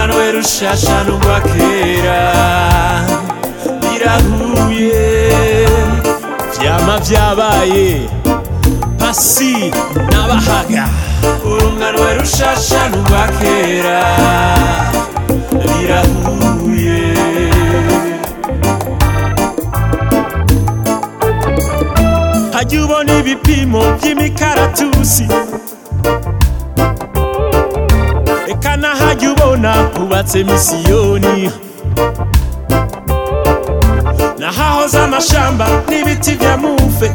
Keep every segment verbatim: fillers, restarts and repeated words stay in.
urunganwe rushasha n'urwa kera birahuye vyama vyabaye pasi n'abahaga urunganwe rushasha n'urwa kera birahuye hajya ubona ibipimo vy'imikaratusi eka nahajya ubona hubatse misiyoni nahahoze amashamba n'ibiti vya mufe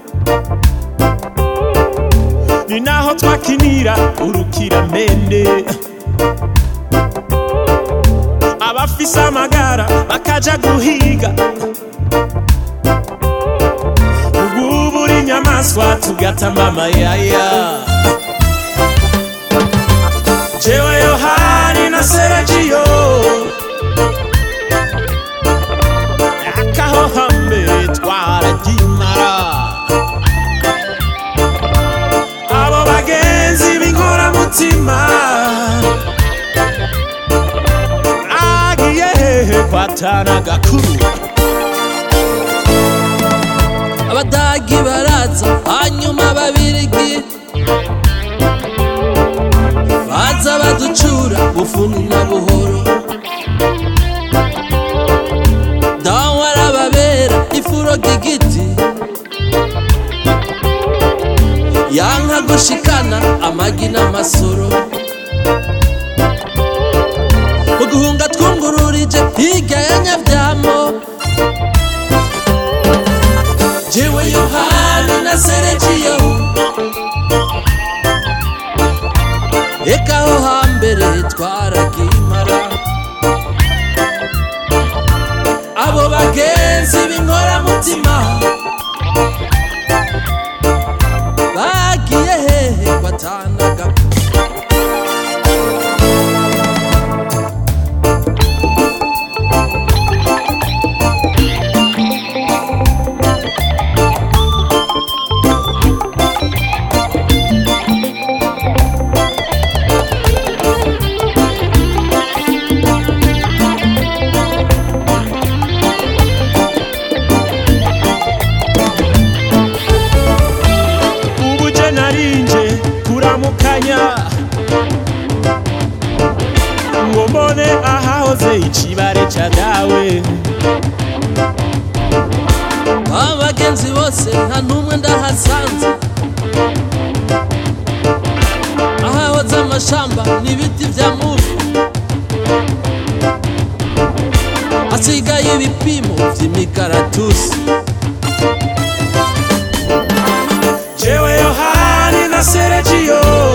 ni naho twakinira urukiramende abafise amagara bakaja guhiga ugubura inyamaswa tugatama amayaya jewe Yohani na Sergio akaho hambere twaragimara abo bagenzi b'inkora mutima agiye kwatana gakuru abadagi baraza hanyuma babirigi baza baducura bufuni na buhoro dawa arababera ifuro gigiti yanka gushikana amagi n'amasoro uguhunga twungururije hirya ya Nyavyamo jewe Yohani na Sergio eka ho hambere twaragimara abo bagenzi b'inkora mutima bagiye hehe batanaga ngo mbone ahahoze icibare ca dawe abagenzi bose nta numwe ndahasanze ahahoze amashamba n'ibiti vya mufu hasigaye ibipimo vy'imikaratusi jewe Yohani na Sergio